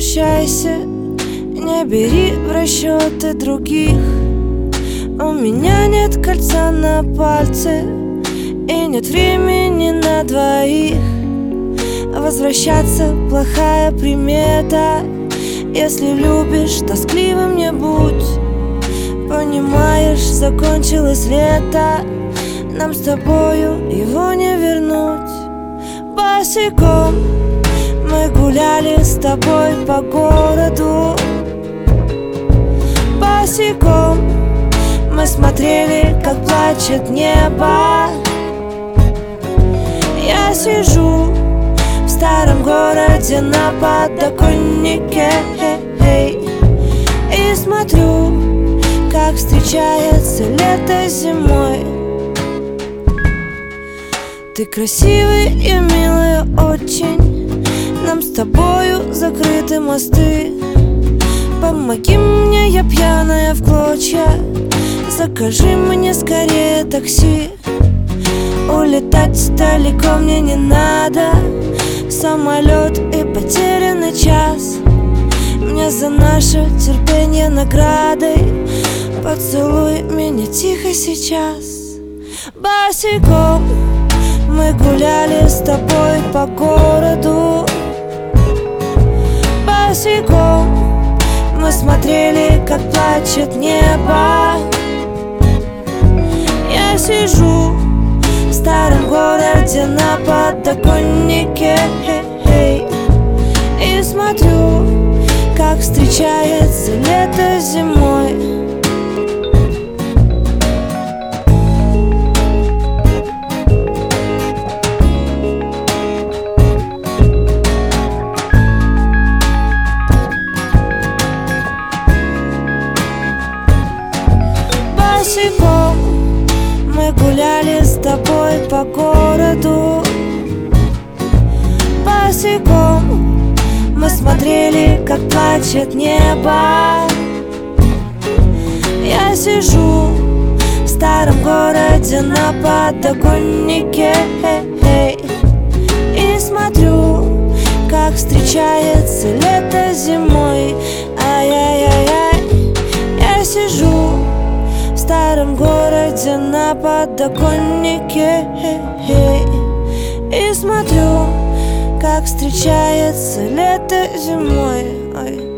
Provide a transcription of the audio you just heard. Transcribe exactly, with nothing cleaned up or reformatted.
возвращайся, не бери в расчеты других. У меня нет кольца на пальце и нет времени на двоих. Возвращаться плохая примета. Если любишь, тоскливым не будь. Понимаешь, закончилось лето, нам с тобою его не вернуть. Босиком мы гуляли с тобой по городу. Босиком мы смотрели, как плачет небо. Я сижу в старом городе на подоконнике и смотрю, как встречается лето с зимой. Ты красивый и милый очень, нам с тобою закрыты мосты. Помоги мне, я пьяная в клочья, закажи мне скорее такси. Улетать далеко мне не надо, самолет и потерянный час. Мне за наше терпение наградой. Поцелуй меня тихо сейчас. Босиком мы гуляли с тобой по городу. Босиком мы смотрели, как плачет небо. Я сижу в старом городе на подоконнике и смотрю, как встречается лето с зимой. Босиком мы гуляли с тобой по городу. Босиком мы смотрели, как плачет небо. Я сижу в старом городе на подоконнике и смотрю, как встречается лето с зимой. Ай-яй-яй-яй. Я сижу в старом городе на подоконнике и смотрю, как встречается лето зимой. Ой.